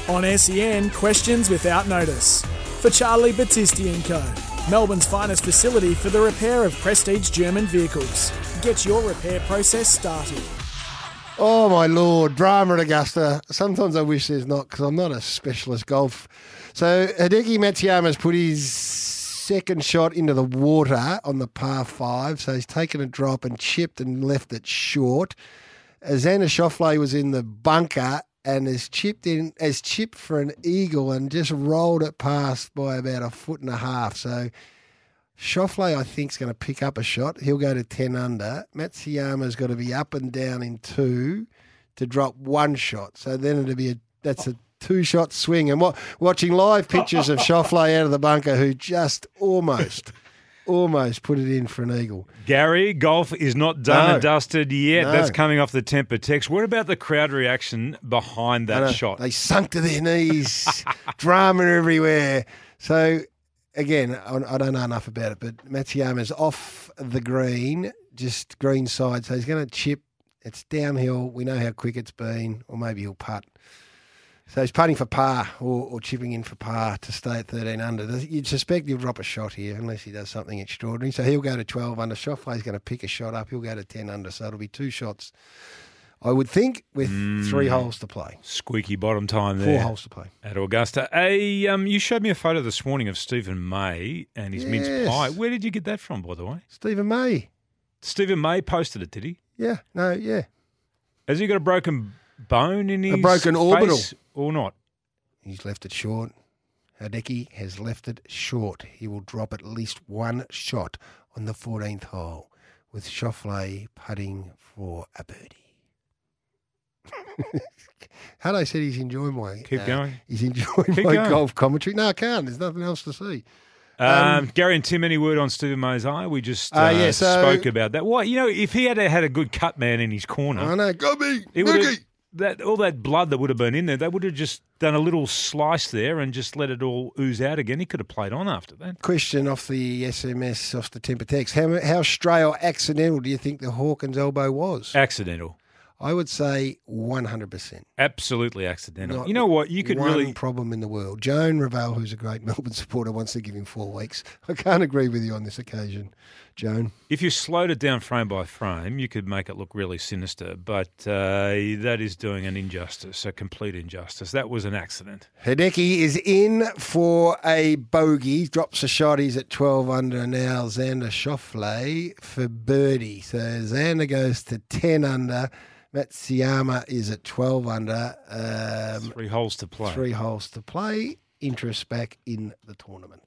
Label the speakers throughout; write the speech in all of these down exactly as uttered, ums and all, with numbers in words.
Speaker 1: On S E N, questions without notice. For Charlie Battisti and Co. Melbourne's finest facility for the repair of prestige German vehicles. Get your repair process started.
Speaker 2: Oh, my Lord. Drama at Augusta. Sometimes I wish there's not, because I'm not a specialist golf. So Hideki Matsuyama's put his second shot into the water on the par five. So he's taken a drop and chipped and left it short. Xander Schauffele was in the bunker and has chipped in, has chipped for an eagle and just rolled it past by about a foot and a half. So Schauffele, I think, is going to pick up a shot. He'll go to ten under. Matsuyama's got to be up and down in two to drop one shot. So then it'll be a that's a two-shot swing. And what, watching live pictures of Schauffele out of the bunker, who just almost, almost put it in for an eagle.
Speaker 3: Gary, golf is not done
Speaker 2: No.
Speaker 3: and dusted yet.
Speaker 2: No.
Speaker 3: That's coming off the temper text. What about the crowd reaction behind
Speaker 2: I know,
Speaker 3: that shot?
Speaker 2: They sunk to their knees, drama everywhere. So, again, I I don't know enough about it, but Matsuyama's off the green, just green side, so he's going to chip. It's downhill. We know how quick it's been, or maybe he'll putt. So he's putting for par or, or chipping in for par to stay at thirteen under. You'd suspect he'll drop a shot here unless he does something extraordinary. So he'll go to twelve under. Schauffele's going to pick a shot up. He'll go to ten under. So it'll be two shots, I would think, with
Speaker 3: Mm.
Speaker 2: three holes to play.
Speaker 3: Squeaky bottom time
Speaker 2: Four
Speaker 3: there.
Speaker 2: holes to play.
Speaker 3: At Augusta. A, um, you showed me a photo this morning of Stephen May and his mince
Speaker 2: Yes.
Speaker 3: pie. Where did you get that from, by the way?
Speaker 2: Stephen May.
Speaker 3: Stephen May posted it, did he?
Speaker 2: Yeah. No, yeah.
Speaker 3: Has he got a broken bone in his
Speaker 2: broken
Speaker 3: face
Speaker 2: orbital.
Speaker 3: or not?
Speaker 2: He's left it short. Hideki has left it short. He will drop at least one shot on the fourteenth hole, with Schauffele putting for a birdie. Hado said he's enjoying my...
Speaker 3: Keep
Speaker 2: uh,
Speaker 3: going.
Speaker 2: He's enjoying
Speaker 3: Keep
Speaker 2: my
Speaker 3: going.
Speaker 2: golf commentary. No, I can't. There's nothing else to see.
Speaker 3: Um,
Speaker 2: Um,
Speaker 3: Gary and Tim, any word on Stephen May's eye? We just uh,
Speaker 2: Uh, yeah, so-
Speaker 3: spoke about that. What, you know, if he had had a good cut man in his corner,
Speaker 2: I know. Go me!
Speaker 3: it would have,
Speaker 2: Nicky!
Speaker 3: that all that blood that would have been in there, they would have just done a little slice there and just let it all ooze out again. He could have played on after that.
Speaker 2: Question off the S M S, off the temper text. How, how stray or accidental do you think the Hawkins elbow was?
Speaker 3: Accidental.
Speaker 2: I would say one hundred percent.
Speaker 3: Absolutely accidental.
Speaker 2: Not
Speaker 3: you know what? You could
Speaker 2: one
Speaker 3: really...
Speaker 2: problem in the world. Joan Ravel, who's a great Melbourne supporter, wants to give him four weeks. I can't agree with you on this occasion, Joan.
Speaker 3: If you slowed it down frame by frame, you could make it look really sinister, but uh, that is doing an injustice, a complete injustice. That was an accident.
Speaker 2: Hideki is in for a bogey, drops a shot. He's at twelve under now. Xander Schauffele for birdie. So Xander goes to ten under. Matsuyama is at twelve under. Um,
Speaker 3: Three holes to play.
Speaker 2: Three holes to play. Interest back in the tournament.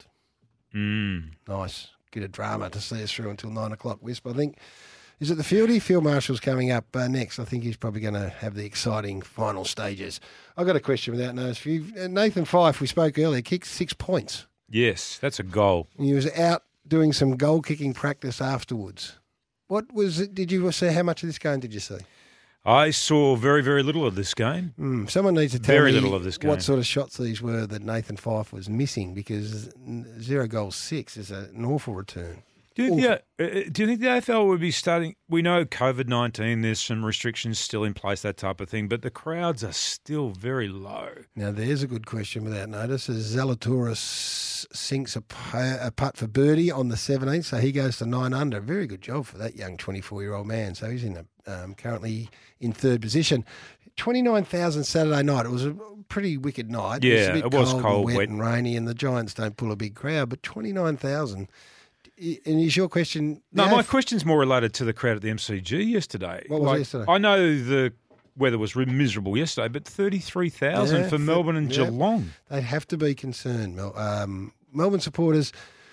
Speaker 3: Mm.
Speaker 2: Nice. Get a drama to see us through until nine o'clock, Wisp. I think, is it the Fieldy? Field Marshall's coming up uh, next. I think he's probably going to have the exciting final stages. I've got a question without notice for you. Uh, Nathan Fife, we spoke earlier, kicked six points.
Speaker 3: Yes, that's a goal.
Speaker 2: He was out doing some goal kicking practice afterwards. What was it? Did you see how much of this game did you see?
Speaker 3: I saw very, very little of this game.
Speaker 2: Mm, someone needs to tell
Speaker 3: Very
Speaker 2: me
Speaker 3: little of this game.
Speaker 2: what sort of shots these were that Nathan Fife was missing, because zero goals six is a, an awful return.
Speaker 3: Do you, think the, uh, do you think the A F L would be starting? We know COVID nineteen, there's some restrictions still in place, that type of thing, but the crowds are still very low.
Speaker 2: Now, there's a good question without notice. As Zalatoris sinks a, pu- a putt for birdie on the seventeenth, so he goes to nine under. Very good job for that young twenty-four-year-old man. So he's in a, um, currently in third position. twenty-nine thousand Saturday night. It was a pretty wicked night.
Speaker 3: Yeah,
Speaker 2: it was, a bit
Speaker 3: it was
Speaker 2: cold,
Speaker 3: cold,
Speaker 2: and wet,
Speaker 3: wet.
Speaker 2: and rainy, and the Giants don't pull a big crowd, but twenty-nine thousand. And is your question...
Speaker 3: No,
Speaker 2: the
Speaker 3: my
Speaker 2: A F-
Speaker 3: question's more related to the crowd at the M C G yesterday.
Speaker 2: What was it yesterday?
Speaker 3: I know the weather was miserable yesterday, but thirty-three thousand
Speaker 2: Yeah,
Speaker 3: for
Speaker 2: th-
Speaker 3: Melbourne and
Speaker 2: yeah.
Speaker 3: Geelong.
Speaker 2: They'd have to be concerned. Mel- Um, Melbourne supporters,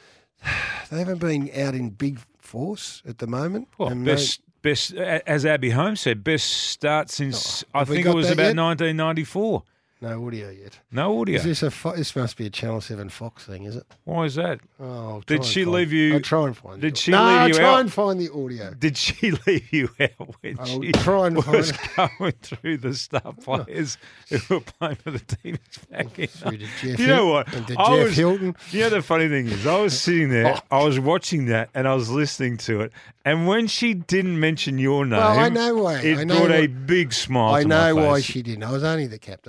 Speaker 2: they haven't been out in big force at the moment.
Speaker 3: Well,
Speaker 2: And
Speaker 3: best, best, a- as Abby Holmes said, best start since,
Speaker 2: Oh,
Speaker 3: I
Speaker 2: have we
Speaker 3: think it
Speaker 2: got
Speaker 3: was
Speaker 2: that
Speaker 3: about
Speaker 2: yet?
Speaker 3: nineteen ninety-four.
Speaker 2: they- no audio yet.
Speaker 3: No audio.
Speaker 2: Is this a fo- this must be a Channel seven Fox thing, is it?
Speaker 3: Why is that?
Speaker 2: Oh, I'll
Speaker 3: Did
Speaker 2: try and
Speaker 3: she
Speaker 2: find-
Speaker 3: leave you-
Speaker 2: I'll try and find
Speaker 3: did
Speaker 2: it.
Speaker 3: she
Speaker 2: no,
Speaker 3: leave
Speaker 2: I'll
Speaker 3: you
Speaker 2: try
Speaker 3: out?
Speaker 2: and find the audio.
Speaker 3: Did she leave you out when
Speaker 2: I'll
Speaker 3: she
Speaker 2: try and
Speaker 3: was
Speaker 2: find
Speaker 3: going through the star players who were playing for the team back in?
Speaker 2: Through to Jeff
Speaker 3: You know
Speaker 2: Hil-
Speaker 3: what?
Speaker 2: and to
Speaker 3: I
Speaker 2: Jeff
Speaker 3: was-
Speaker 2: Hilton.
Speaker 3: You know, the funny thing is, I was sitting there,
Speaker 2: Oh.
Speaker 3: I was watching that, and I was listening to it, and when she didn't mention your name,
Speaker 2: Well, I know why.
Speaker 3: it
Speaker 2: I know
Speaker 3: brought a
Speaker 2: what-
Speaker 3: big smile
Speaker 2: I
Speaker 3: to
Speaker 2: know
Speaker 3: my
Speaker 2: why
Speaker 3: face.
Speaker 2: she didn't. I was only the captain of the club. I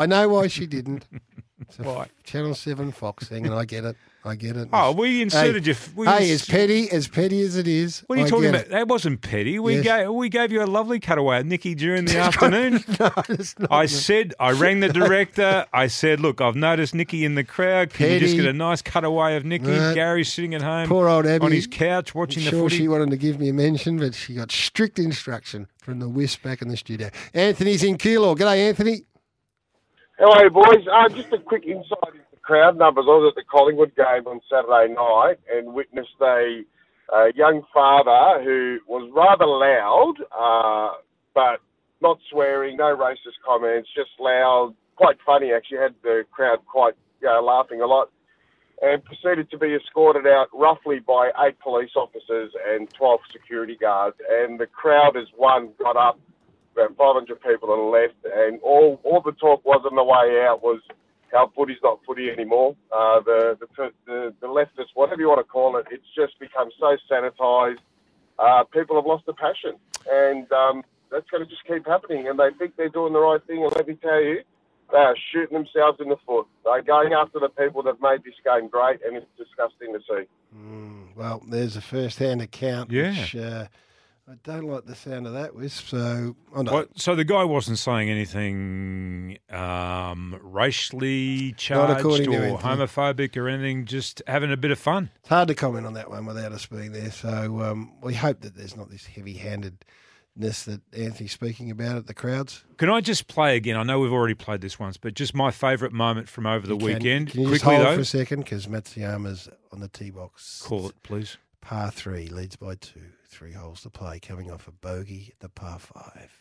Speaker 2: know why she didn't. It's a
Speaker 3: Why?
Speaker 2: Channel seven Fox thing, and I get it. I get it.
Speaker 3: Oh, we inserted
Speaker 2: hey,
Speaker 3: you. We
Speaker 2: hey,
Speaker 3: ins-
Speaker 2: as petty as petty as it is.
Speaker 3: What are you
Speaker 2: I
Speaker 3: talking
Speaker 2: get
Speaker 3: about?
Speaker 2: it.
Speaker 3: That wasn't petty. We
Speaker 2: Yes.
Speaker 3: gave we gave you a lovely cutaway of Nikki during the afternoon.
Speaker 2: No, it's not.
Speaker 3: I said, I rang the director. I said, look, I've noticed Nikki in the crowd. Can you just
Speaker 2: Petty.
Speaker 3: get a nice cutaway of Nikki?
Speaker 2: No.
Speaker 3: Gary's sitting at home
Speaker 2: Poor old Abby.
Speaker 3: on his couch watching the
Speaker 2: sure
Speaker 3: footy.
Speaker 2: she wanted to give me a mention, but she got strict instruction from the Wisp back in the studio. Anthony's in Keilor. G'day, Anthony.
Speaker 4: Hello, boys. Uh, just a quick insight into the crowd numbers. I was at the Collingwood game on Saturday night and witnessed a, a young father who was rather loud, uh, but not swearing, no racist comments, just loud, quite funny actually, had the crowd quite you know, laughing a lot, and proceeded to be escorted out roughly by eight police officers and twelve security guards. And the crowd as one got up, about five hundred people on the left, and all all the talk was on the way out was how footy's not footy anymore. Uh, the, the the the leftists, whatever you want to call it, it's just become so sanitised. Uh, people have lost the passion, and um, that's going to just keep happening. And they think they're doing the right thing, and let me tell you, they are shooting themselves in the foot. They're going after the people that made this game great, and it's disgusting to see.
Speaker 2: Mm, well, there's a first-hand account,
Speaker 3: Yeah.
Speaker 2: which uh, I don't like the sound of that, Wisp. So, I know.
Speaker 3: What, so the guy wasn't saying anything um, racially charged or
Speaker 2: according to Anthony.
Speaker 3: homophobic or anything, just having a bit of fun.
Speaker 2: It's hard to comment on that one without us being there. So um, we hope that there's not this heavy-handedness that Anthony's speaking about at the crowds.
Speaker 3: Can I just play again? I know we've already played this once, but just my favourite moment from over the
Speaker 2: You can-
Speaker 3: weekend.
Speaker 2: Can you just
Speaker 3: Quickly
Speaker 2: hold
Speaker 3: though,
Speaker 2: for a second? Because Matsuyama's on the tee box.
Speaker 3: call it, please.
Speaker 2: Par three, leads by two. Three holes to play, coming off a bogey at the par five.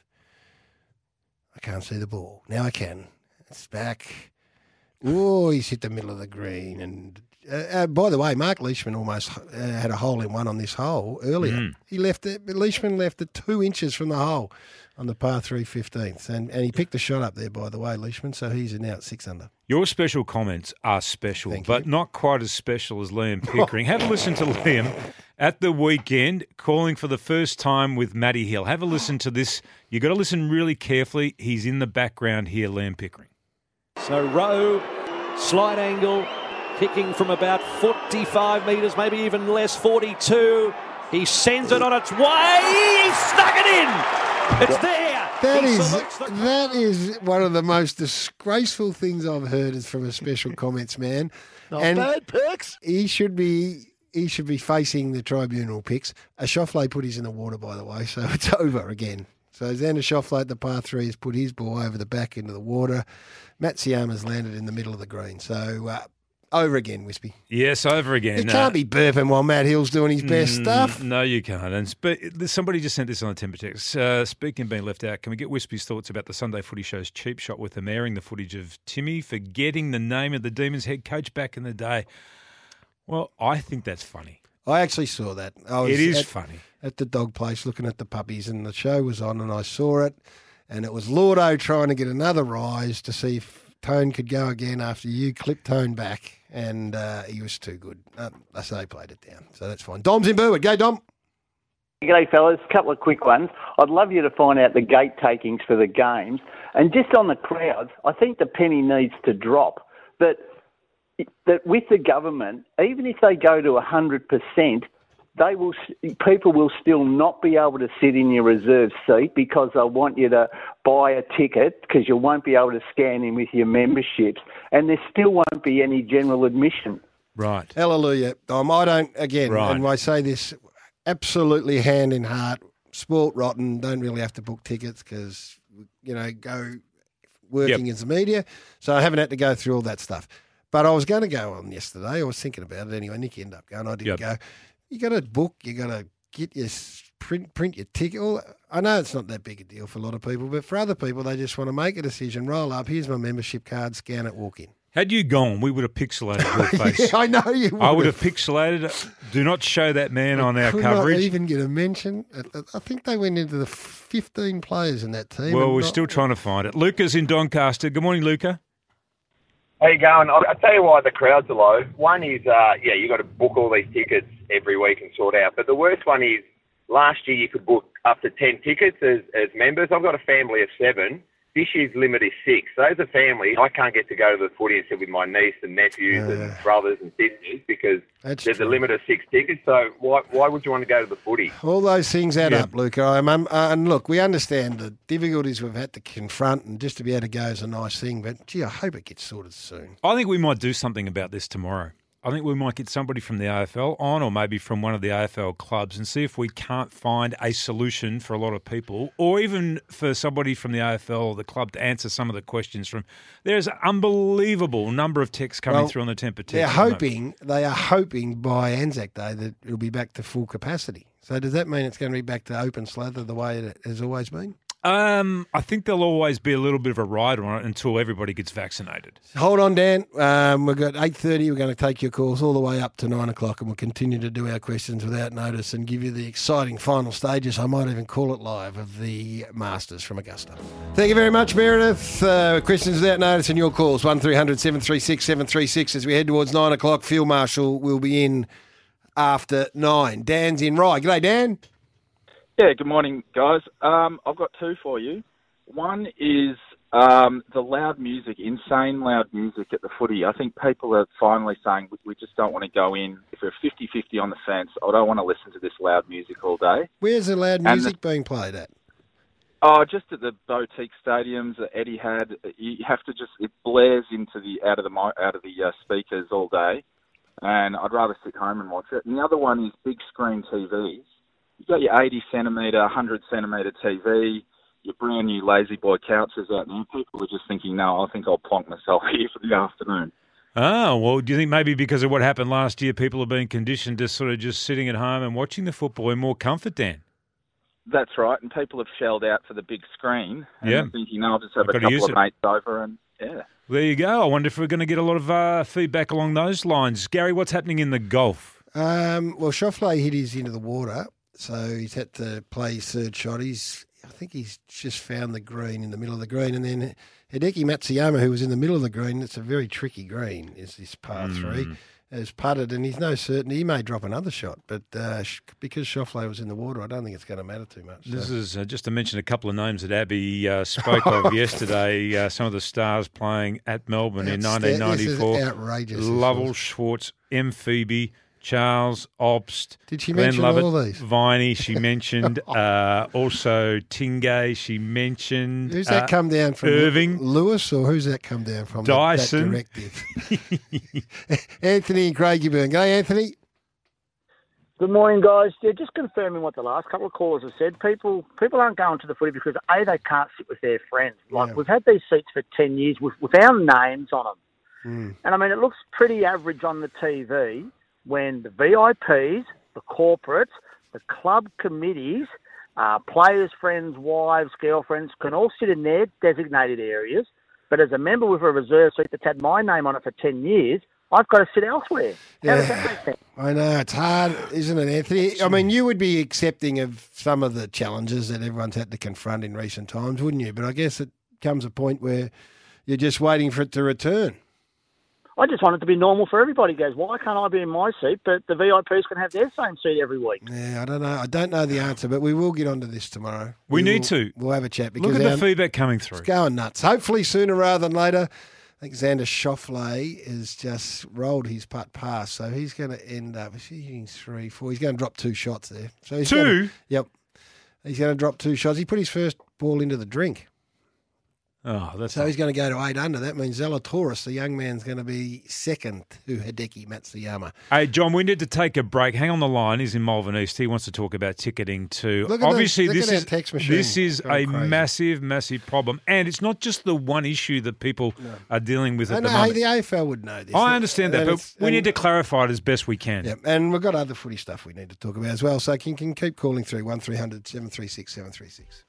Speaker 2: I can't see the ball. Now I can. It's back. Oh, he's hit the middle of the green. And uh, uh, by the way, Mark Leishman almost uh, had a hole in one on this hole earlier.
Speaker 3: Mm.
Speaker 2: He left it. Leishman left it two inches from the hole on the par three fifteenth. And, and he picked the shot up there, by the way, Leishman. So he's now at six under.
Speaker 3: Your special comments are special,
Speaker 2: Thank
Speaker 3: but
Speaker 2: you.
Speaker 3: not quite as special as Liam Pickering. Have a listen to Liam at the weekend, calling for the first time with Matty Hill. Have a listen to this. You've got to listen really carefully. He's in the background here, Liam Pickering.
Speaker 5: So Rowe, slight angle, kicking from about forty-five metres, maybe even less, forty-two. He sends it on its way. He stuck it in. It's there.
Speaker 2: That
Speaker 5: He
Speaker 2: is
Speaker 5: selects the-
Speaker 2: that is one of the most disgraceful things I've heard is from a special comments man.
Speaker 6: Not
Speaker 2: and
Speaker 6: bad, Perks.
Speaker 2: he should be he should be facing the tribunal picks. A Schauffele put his in the water, by the way, so it's over again. So Xander Schauffele at the par three has put his ball over the back into the water. Matsuyama's landed in the middle of the green. So uh, over again, Wispy.
Speaker 3: Yes, over again.
Speaker 2: You can't be burping while Matt Hill's doing his best
Speaker 3: Mm,
Speaker 2: stuff.
Speaker 3: No, you can't. And sp- somebody just sent this on the temper text. Uh, speaking of being left out, can we get Wispy's thoughts about the Sunday Footy Show's cheap shot with them airing the footage of Timmy forgetting the name of the Demons head coach back in the day? Well, I think that's funny.
Speaker 2: I actually saw that. I was
Speaker 3: It is
Speaker 2: at,
Speaker 3: funny.
Speaker 2: at the dog place looking at the puppies, and the show was on, and I saw it, and it was Lordo trying to get another rise to see if Tone could go again after you clipped Tone back, and uh, he was too good. Uh, so they played it down, so that's fine. Dom's in Burwood. Go, Dom.
Speaker 7: G'day, fellas. A couple of quick ones. I'd love you to find out the gate takings for the games. And just on the crowds, I think the penny needs to drop. That that with the government, even if they go to one hundred percent, they will people will still not be able to sit in your reserve seat because they'll want you to buy a ticket because you won't be able to scan in with your memberships. And there still won't be any general admission.
Speaker 3: Right.
Speaker 2: Hallelujah, Dom. I don't, again,
Speaker 3: Right.
Speaker 2: and I say this absolutely hand in heart, sport rotten, don't really have to book tickets because, you know, go working
Speaker 3: Yep.
Speaker 2: as a media. So I haven't had to go through all that stuff. But I was going to go on yesterday. I was thinking about it anyway. Nick ended up going. I didn't
Speaker 3: Yep.
Speaker 2: go. You got to book. You got to get your s- print print your ticket. All, I know it's not that big a deal for a lot of people, but for other people, they just want to make a decision. Roll up. Here's my membership card. Scan it. Walk in.
Speaker 3: Had you gone, we would have pixelated your face.
Speaker 2: Yeah, I know you. Would
Speaker 3: I would have pixelated it. Do not show that man on our
Speaker 2: Could
Speaker 3: coverage.
Speaker 2: not even get a mention. I- I think they went into the fifteen players in that team.
Speaker 3: Well,
Speaker 2: and
Speaker 3: we're
Speaker 2: not-
Speaker 3: still trying to find it. Luca's in Doncaster. Good morning, Luca.
Speaker 8: How you going? I'll, I'll tell you why the crowds are low. One is, uh, yeah, you got to book all these tickets every week and sort out. But the worst one is last year you could book up to ten tickets as, as members. I've got a family of seven. this year's limit is six. So as a family, I can't get to go to the footy and sit with my niece and nephews
Speaker 2: Uh,
Speaker 8: and brothers and sisters because
Speaker 2: That's
Speaker 8: there's
Speaker 2: true.
Speaker 8: a limit of six tickets. So why why would you want to go to the footy?
Speaker 2: All those things add
Speaker 3: Yeah.
Speaker 2: up, Luca. I'm, um, uh, and look, we understand the difficulties we've had to confront, and just to be able to go is a nice thing. But gee, I hope it gets sorted soon.
Speaker 3: I think we might do something about this tomorrow. I think we might get somebody from the A F L on, or maybe from one of the A F L clubs, and see if we can't find a solution for a lot of people, or even for somebody from the A F L or the club to answer some of the questions from. There's an unbelievable number of texts coming
Speaker 2: Well,
Speaker 3: through on the Temper text.
Speaker 2: They're
Speaker 3: at the moment.
Speaker 2: hoping, they are hoping by Anzac Day that it'll be back to full capacity. So does that mean it's going to be back to open slather the way it has always been?
Speaker 3: Um, I think there'll always be a little bit of a ride on it until everybody gets vaccinated.
Speaker 2: Hold on, Dan. Um, we've got eight thirty. We're going to take your calls all the way up to nine o'clock, and we'll continue to do our questions without notice and give you the exciting final stages. I might even call it live, of the Masters from Augusta. Thank you very much, Meredith. Uh, questions without notice and your calls, one three hundred seven three six seven three six. As we head towards nine o'clock, Field Marshal will be in after nine. Dan's in Rye. G'day, Dan.
Speaker 6: Yeah, good morning, guys. Um, I've got two for you. One is um, the loud music, insane loud music at the footy. I think people are finally saying we, we just don't want to go in. If we're fifty-fifty on the fence, I don't want to listen to this loud music all day.
Speaker 2: Where's the loud
Speaker 6: And
Speaker 2: music being played at?
Speaker 6: Oh, just at the boutique stadiums that Eddie had. You have to just, it blares into the out of the mi- out of the uh, speakers all day, and I'd rather sit home and watch it. And the other one is big screen T Vs. You've got your eighty centimetre, one hundred centimetre T V, your brand new lazy boy couches out there. People are just thinking, no, I think I'll plonk myself here for the afternoon.
Speaker 3: Oh, well, do you think maybe because of what happened last year, people have been conditioned to sort of just sitting at home and watching the football in more comfort, Dan?
Speaker 6: That's right, and people have shelled out for the big screen. And
Speaker 3: Yeah.
Speaker 6: they're thinking, no, I'll just have
Speaker 3: I've
Speaker 6: a
Speaker 3: gotta use
Speaker 6: couple of
Speaker 3: it.
Speaker 6: mates over and, yeah.
Speaker 3: There you go. I wonder if we're going to get a lot of uh, feedback along those lines. Gary, what's happening in the golf?
Speaker 2: Um, well, Schauffele hit his into the water, so he's had to play his third shot. He's, I think he's just found the green in the middle of the green, and then Hideki Matsuyama, who was in the middle of the green, it's a very tricky green, is this par three, has putted, and he's no certainty. He may drop another shot, but uh, sh- because Schauffele was in the water, I don't think it's going to matter too much.
Speaker 3: This
Speaker 2: So.
Speaker 3: is uh, just to mention a couple of names that Abby uh, spoke of yesterday. Uh, some of the stars playing at Melbourne in
Speaker 2: Outsta-
Speaker 3: nineteen ninety-four.
Speaker 2: This is outrageous. this
Speaker 3: Lovell,
Speaker 2: was.
Speaker 3: Schwartz, M. Phoebe, Charles, Obst,
Speaker 2: Did she
Speaker 3: Glenn
Speaker 2: mention
Speaker 3: Lovett,
Speaker 2: all these?
Speaker 3: Viney, she mentioned. uh, also, Tingay, she mentioned.
Speaker 2: Who's that
Speaker 3: uh,
Speaker 2: come down from?
Speaker 3: Irving.
Speaker 2: Lewis, or who's that come down from? that-
Speaker 3: Dyson.
Speaker 2: That directive. Anthony Craigieburn. Go, Anthony.
Speaker 9: Good morning, guys. Yeah, just confirming what the last couple of callers have said. People people aren't going to the footy because, A, they can't sit with their friends. Like,
Speaker 2: Yeah.
Speaker 9: we've had these seats for ten years with, with our names on them.
Speaker 2: Mm.
Speaker 9: And, I mean, it looks pretty average on the T V when the V I Ps, the corporates, the club committees, uh, players' friends, wives, girlfriends can all sit in their designated areas. But as a member with a reserve seat that's had my name on it for ten years, I've got to sit elsewhere. How does that make sense?
Speaker 2: I know, it's hard, isn't it, Anthony? I mean, you would be accepting of some of the challenges that everyone's had to confront in recent times, wouldn't you? But I guess it comes a point where you're just waiting for it to return.
Speaker 9: I just want it to be normal for everybody. Goes, why can't I be in my seat, but the V I Ps can have their same seat every week?
Speaker 2: Yeah, I don't know. I don't know the answer, but we will get onto this tomorrow.
Speaker 3: We need
Speaker 2: will,
Speaker 3: to.
Speaker 2: We'll have a chat because
Speaker 3: Look at
Speaker 2: our-
Speaker 3: the feedback coming through.
Speaker 2: it's going nuts. Hopefully sooner rather than later. I think Xander Schauffele has just rolled his putt past, so he's going to end up. Is he hitting three, four? He's going to drop two shots there. So he's
Speaker 3: Two?
Speaker 2: Gonna, yep. He's going to drop two shots. He put his first ball into the drink.
Speaker 3: Oh, that's
Speaker 2: So he's going to go to eight under. That means Zalatoris, the young man's, going to be second to Hideki Matsuyama.
Speaker 3: Hey, John, we need to take a break. Hang on the line. He's in Malvern East. He wants to talk about ticketing too.
Speaker 2: Look at the-
Speaker 3: Obviously,
Speaker 2: look
Speaker 3: this
Speaker 2: at our
Speaker 3: is
Speaker 2: text machine
Speaker 3: this is a
Speaker 2: going crazy.
Speaker 3: massive, massive problem, and it's not just the one issue that people are dealing with
Speaker 2: I
Speaker 3: at
Speaker 2: know,
Speaker 3: the
Speaker 2: hey,
Speaker 3: moment.
Speaker 2: the A F L would know this.
Speaker 3: I understand that,
Speaker 2: And
Speaker 3: but
Speaker 2: it's-
Speaker 3: we
Speaker 2: and-
Speaker 3: need to clarify it as best we can.
Speaker 2: Yep, and we've got other footy stuff we need to talk about as well. So you can keep calling through one three hundred seven three six seven three six.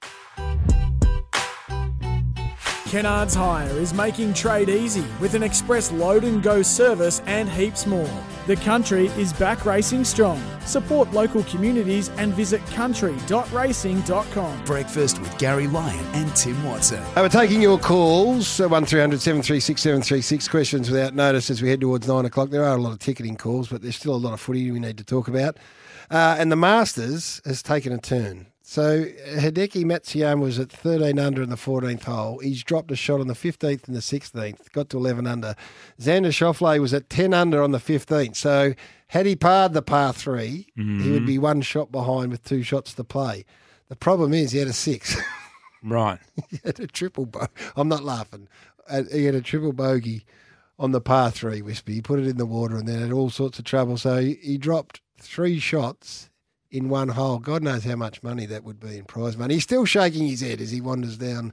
Speaker 1: Kennards Hire is making trade easy with an express load and go service and heaps more. The country is back racing strong. Support local communities and visit country dot racing dot com.
Speaker 10: Breakfast with Gary Lyon and Tim Watson.
Speaker 2: Uh, we're taking your calls, so one three hundred seven three six seven three six, questions without notice as we head towards nine o'clock. There are a lot of ticketing calls, but there's still a lot of footy we need to talk about. Uh, and the Masters has taken a turn. So Hideki Matsuyama was at thirteen under in the fourteenth hole. He's dropped a shot on the fifteenth and the sixteenth, got to eleven under. Xander Schauffele was at ten under on the fifteenth. So had he parred the par three, mm-hmm. he would be one shot behind with two shots to play. The problem is he had a six.
Speaker 3: Right.
Speaker 2: He had a triple bogey. I'm not laughing. He had a triple bogey on the par three, Wispy. He put it in the water and then had all sorts of trouble. So he, he dropped three shots in one hole. God knows how much money that would be in prize money. He's still shaking his head as he wanders down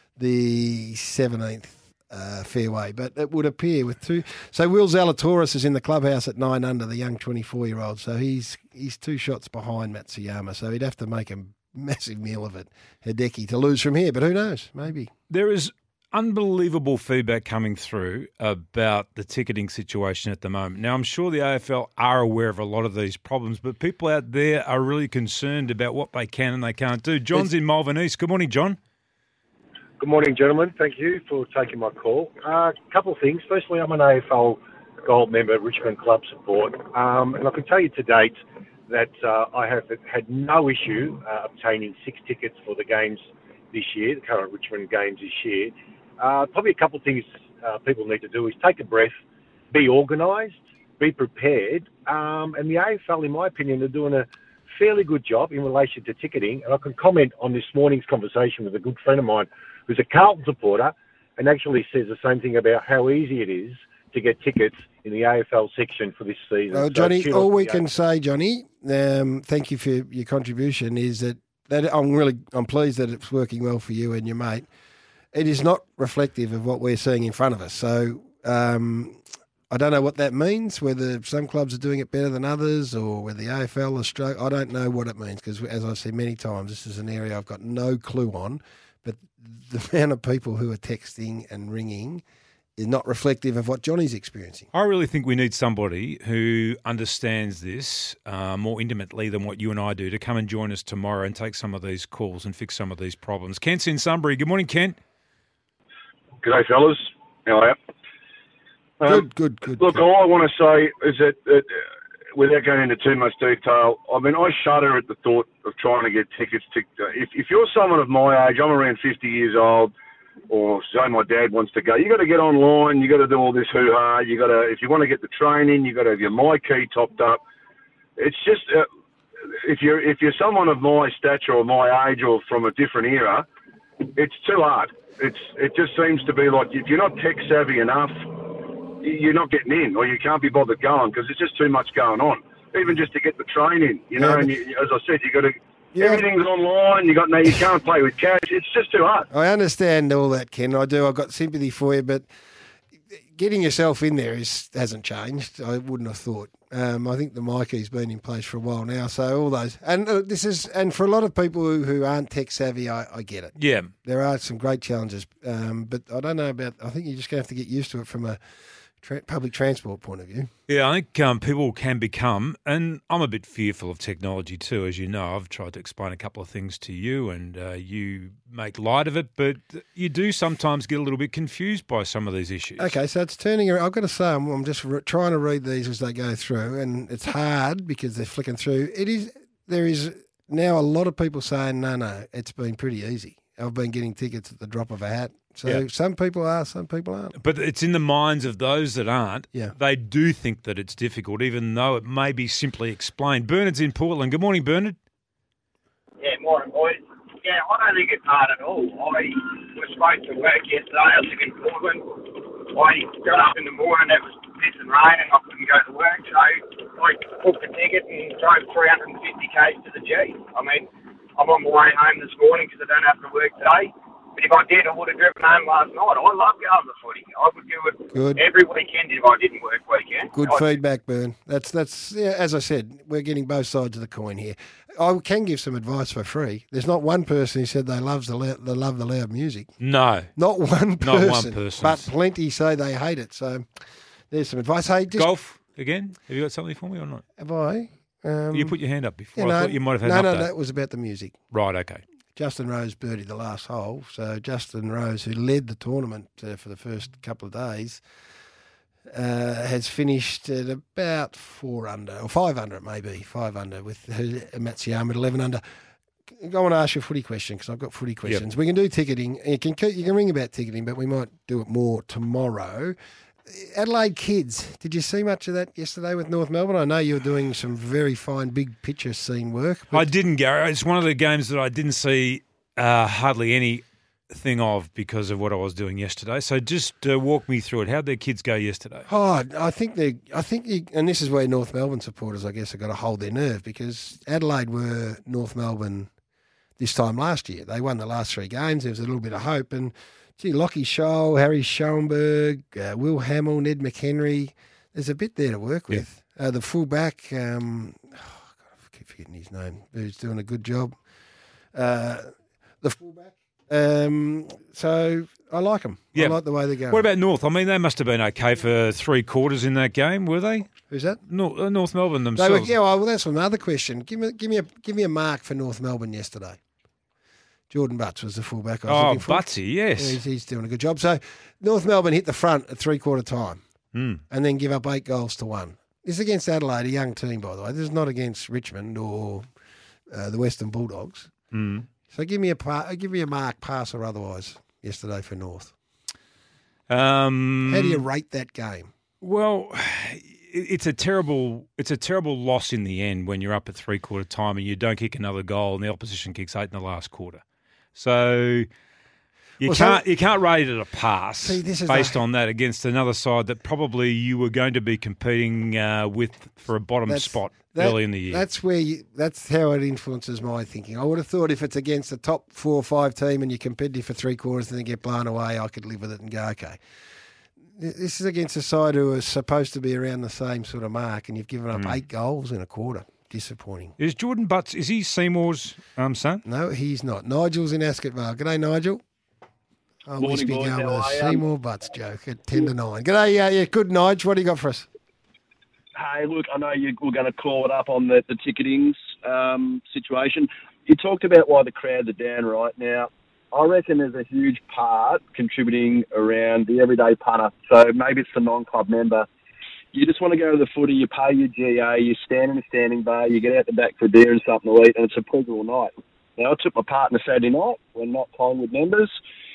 Speaker 2: the seventeenth uh, fairway. But it would appear with two. So Will Zalatoris is in the clubhouse at nine under, the young twenty-four-year-old. So he's he's two shots behind Matsuyama. So he'd have to make a massive meal of it, Hideki, to lose from here. But who knows? Maybe.
Speaker 3: There is unbelievable feedback coming through about the ticketing situation at the moment. Now, I'm sure the A F L are aware of a lot of these problems, but people out there are really concerned about what they can and they can't do. John's in Malvern East. Good morning, John.
Speaker 11: Good morning, gentlemen. Thank you for taking my call. A uh, couple of things. Firstly, I'm an A F L Gold member, Richmond Club support, um, and I can tell you to date that uh, I have had no issue uh, obtaining six tickets for the games this year, the current Richmond games this year. Uh, probably a couple of things uh, people need to do is take a breath, be organised, be prepared, um, and the A F L, in my opinion, are doing a fairly good job in relation to ticketing. And I can comment on this morning's conversation with a good friend of mine who's a Carlton supporter and actually says the same thing about how easy it is to get tickets in the A F L section for this season.
Speaker 2: Well, Johnny, so all we can A F L say, Johnny, um, thank you for your contribution, is that, that I'm really I'm pleased that it's working well for you and your mate. It is not reflective of what we're seeing in front of us. So um, I don't know what that means, whether some clubs are doing it better than others or whether the A F L is struggling. I don't know what it means because, as I've said many times, this is an area I've got no clue on. But the amount of people who are texting and ringing is not reflective of what Johnny's experiencing.
Speaker 3: I really think we need somebody who understands this uh, more intimately than what you and I do to come and join us tomorrow and take some of these calls and fix some of these problems. Kent's in Sunbury. Good morning, Kent.
Speaker 12: G'day, fellas. How are you? Um,
Speaker 2: good, good, good.
Speaker 12: Look,
Speaker 2: good.
Speaker 12: all I want to say is that, that uh, without going into too much detail, I mean, I shudder at the thought of trying to get tickets to... Uh, if, if you're someone of my age, I'm around fifty years old, or say my dad wants to go, you got to get online, you got to do all this hoo-ha, you got to... If you want to get the training, you got to have your MyKey topped up. It's just... Uh, if you're if you're someone of my stature or my age or from a different era, it's too hard. It's it just seems to be like if you're not tech savvy enough, you're not getting in, or you can't be bothered going because there's just too much going on. Even just to get the training, you know. Yeah, and you, as I said, you got to yeah. everything's online. You got no, you can't play with cash. It's just too hard.
Speaker 2: I understand all that, Ken. I do. I've got sympathy for you, but getting yourself in there is hasn't changed. I wouldn't have thought. Um, I think the MyKey's been in place for a while now, so all those and uh, this is and for a lot of people who, who aren't tech savvy, I, I get it.
Speaker 3: Yeah,
Speaker 2: there are some great challenges, um, but I don't know about. I think you're just going to have to get used to it from a tra- public transport point of view.
Speaker 3: Yeah, I think um, people can become, and I'm a bit fearful of technology too, as you know. I've tried to explain a couple of things to you, and uh, you make light of it, but you do sometimes get a little bit confused by some of these issues.
Speaker 2: Okay, so it's turning around. I've got to say, I'm, I'm just re- trying to read these as they go through, and it's hard because they're flicking through. It is there is now a lot of people saying, no, no, it's been pretty easy. I've been getting tickets at the drop of a hat. So yeah. Some people are, some people aren't.
Speaker 3: But it's in the minds of those that aren't.
Speaker 2: Yeah.
Speaker 3: They do think that it's difficult, even though it may be simply explained. Bernard's in Portland. Good morning, Bernard.
Speaker 13: Yeah, morning, boys. Yeah, I don't think it's hard at all. I was supposed to work yesterday. I live in Portland. I got up in the morning, it was pissing rain, and I couldn't go to work. So I booked a ticket and drove three hundred fifty kays to the G. I mean, I'm on my way home this morning because I don't have to work today. But if I did, I would have driven home last night. I love going to footy. I would do it
Speaker 2: Good.
Speaker 13: every weekend if I didn't work weekend.
Speaker 2: Good
Speaker 13: I,
Speaker 2: feedback, Bern. That's, that's yeah, as I said, we're getting both sides of the coin here. I can give some advice for free. There's not one person who said they, loves the, loud, they love the loud music.
Speaker 3: No.
Speaker 2: Not one person.
Speaker 3: Not one person.
Speaker 2: But plenty say they hate it. So there's some advice. Hey, just,
Speaker 3: Golf again? Have you got something for me or not?
Speaker 2: Have I? Um,
Speaker 3: you put your hand up before.
Speaker 2: Yeah, no,
Speaker 3: I thought you might have had
Speaker 2: no,
Speaker 3: an
Speaker 2: no,
Speaker 3: update.
Speaker 2: that was about the music.
Speaker 3: Right, okay.
Speaker 2: Justin Rose birdied the last hole. So Justin Rose, who led the tournament uh, for the first couple of days, uh, has finished at about four under, or five under it may be, five under, with Matsuyama at eleven under. I want to ask you a footy question because I've got footy questions. Yep. We can do ticketing. You can you can ring about ticketing, but we might do it more tomorrow. Adelaide Kids, did you see much of that yesterday with North Melbourne? I know you were doing some very fine big picture scene work.
Speaker 3: I didn't, Gary. It's one of the games that I didn't see uh, hardly anything of because of what I was doing yesterday. So just uh, walk me through it. How'd their kids go yesterday?
Speaker 2: Oh, I think they. I think, you, and this is where North Melbourne supporters, I guess, have got to hold their nerve because Adelaide were North Melbourne this time last year. They won the last three games. There was a little bit of hope and. Gee, Lockie Scholl, Harry Schoenberg, uh, Will Hamill, Ned McHenry. There's a bit there to work with. Yeah. Uh, the fullback, um, oh, God, I keep forgetting his name, who's doing a good job. Uh, the fullback. Um, so I like them. Yeah. I like the way they're going.
Speaker 3: What about North? I mean, they must have been okay for three quarters in that game, were they?
Speaker 2: Who's that?
Speaker 3: North, uh, North Melbourne themselves.
Speaker 2: They were, yeah, well, that's another question. Give me, give me a, give me a mark for North Melbourne yesterday. Jordan Butts was the fullback I was
Speaker 3: oh,
Speaker 2: looking for.
Speaker 3: Butsy, yes.
Speaker 2: Yeah, he's, he's doing a good job. So North Melbourne hit the front at three-quarter time
Speaker 3: mm.
Speaker 2: and then give up eight goals to one. This is against Adelaide, a young team, by the way. This is not against Richmond or uh, the Western Bulldogs.
Speaker 3: Mm.
Speaker 2: So give me a par- give me a mark, pass or otherwise, yesterday for North.
Speaker 3: Um,
Speaker 2: How do you rate that game?
Speaker 3: Well, it's a terrible it's a terrible loss in the end when you're up at three-quarter time and you don't kick another goal and the opposition kicks eight in the last quarter. So you
Speaker 2: well,
Speaker 3: can't
Speaker 2: so,
Speaker 3: you can't rate it a pass
Speaker 2: see, this is
Speaker 3: based
Speaker 2: a,
Speaker 3: on that against another side that probably you were going to be competing uh, with for a bottom spot
Speaker 2: that,
Speaker 3: early in the year.
Speaker 2: That's where you, that's how it influences my thinking. I would have thought if it's against a top four or five team and you're competitive for three quarters and then get blown away, I could live with it and go, okay. This is against a side who are supposed to be around the same sort of mark and you've given up mm. eight goals in a quarter. Disappointing.
Speaker 3: Is Jordan Butts, is he Seymour's um, son?
Speaker 2: No, he's not. Nigel's in Ascot Vale. G'day, Nigel. Oh, we should be going with a Seymour Butts joke at ten to nine. G'day, uh, yeah, good, Nigel. What do you got for us?
Speaker 14: Hey, look, I know you were going to claw it up on the, the ticketings um, situation. You talked about why the crowds are down right now. I reckon there's a huge part contributing around the everyday punter. So maybe it's the non-club member. You just want to go to the footy, you pay your G A, you stand in a standing bar, you get out the back for a beer and something to eat, and it's a pleasurable night. Now, I took my partner Saturday night. We're not Collingwood members.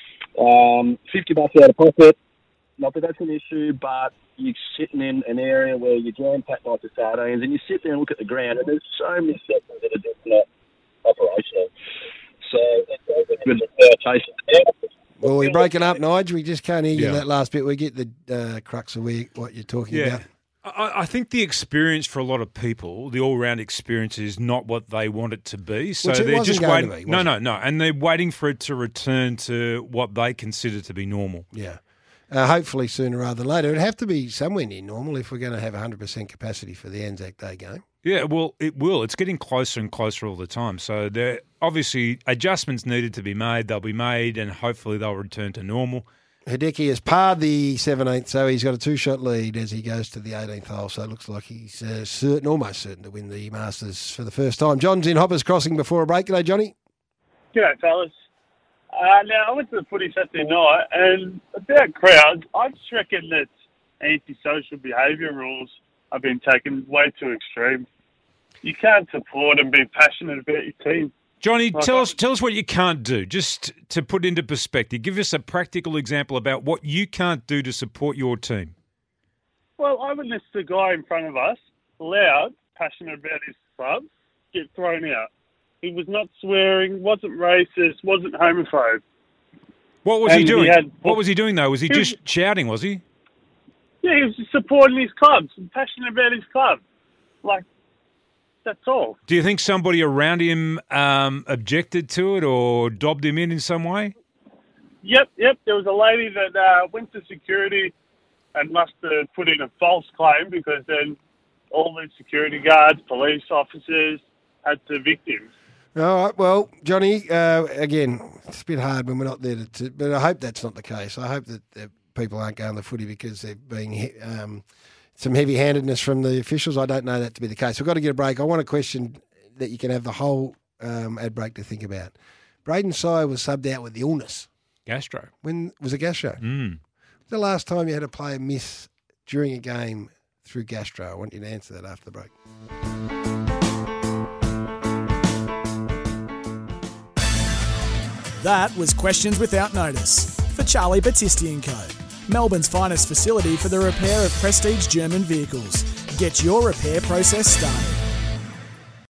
Speaker 14: Um, fifty bucks out of pocket. Not that that's an issue, but you're sitting in an area where you're jam-packed like the sardines, and you sit there and look at the ground, and there's so many sections that are just not operational. So that's a good taste.
Speaker 2: Well, we're breaking up, Nigel. We just can't hear you yeah. that last bit. We get the uh, crux of where, what you're talking
Speaker 3: yeah.
Speaker 2: about.
Speaker 3: I, I think the experience for a lot of people, the all-round experience, is not what they want it to be. So
Speaker 2: Which it
Speaker 3: they're
Speaker 2: wasn't
Speaker 3: just
Speaker 2: going
Speaker 3: waiting.
Speaker 2: to be,
Speaker 3: no,
Speaker 2: was
Speaker 3: no,
Speaker 2: it?
Speaker 3: no, and they're waiting for it to return to what they consider to be normal.
Speaker 2: Yeah. Uh, hopefully sooner rather than later. It'd have to be somewhere near normal if we're going to have one hundred percent capacity for the Anzac Day game.
Speaker 3: Yeah, well, it will. It's getting closer and closer all the time. So there, obviously, adjustments needed to be made. They'll be made, and hopefully they'll return to normal.
Speaker 2: Hideki has parred the seventeenth, so he's got a two-shot lead as he goes to the eighteenth hole. So it looks like he's uh, certain, almost certain to win the Masters for the first time. John's in Hoppers Crossing before a break. G'day, Johnny.
Speaker 15: G'day, fellas. Uh, now, I went to the footy Saturday night, and about crowds, I just reckon that antisocial behaviour rules have been taken way too extreme. You can't support and be passionate about your team.
Speaker 3: Johnny,
Speaker 15: like
Speaker 3: tell
Speaker 15: I,
Speaker 3: us tell us what you can't do, just to put into perspective. Give us a practical example about what you can't do to support your team.
Speaker 15: Well, I witnessed a guy in front of us, loud, passionate about his club, get thrown out. He was not swearing, wasn't racist, wasn't homophobe.
Speaker 3: What was
Speaker 15: and
Speaker 3: he doing?
Speaker 15: He had,
Speaker 3: what was he doing, though? Was he, he just was, shouting, was he?
Speaker 15: Yeah, he was just supporting his club, passionate about his club. Like, that's all.
Speaker 3: Do you think somebody around him um, objected to it or dobbed him in in some way?
Speaker 15: Yep, yep. There was a lady that uh, went to security and must have put in a false claim because then all the security guards, police officers had to evict him.
Speaker 2: All right, well, Johnny, uh, again, it's a bit hard when we're not there, to, to, but I hope that's not the case. I hope that uh, people aren't going to the footy because they're being um, some heavy-handedness from the officials. I don't know that to be the case. We've got to get a break. I want a question that you can have the whole um, ad break to think about. Braden Sire was subbed out with illness.
Speaker 3: Gastro.
Speaker 2: When was it gastro?
Speaker 3: Mm.
Speaker 2: The last time you had a player miss during a game through gastro? I want you to answer that after the break.
Speaker 1: That was Questions Without Notice for Charlie Battisti and Co. Melbourne's finest facility for the repair of prestige German vehicles. Get your repair process started.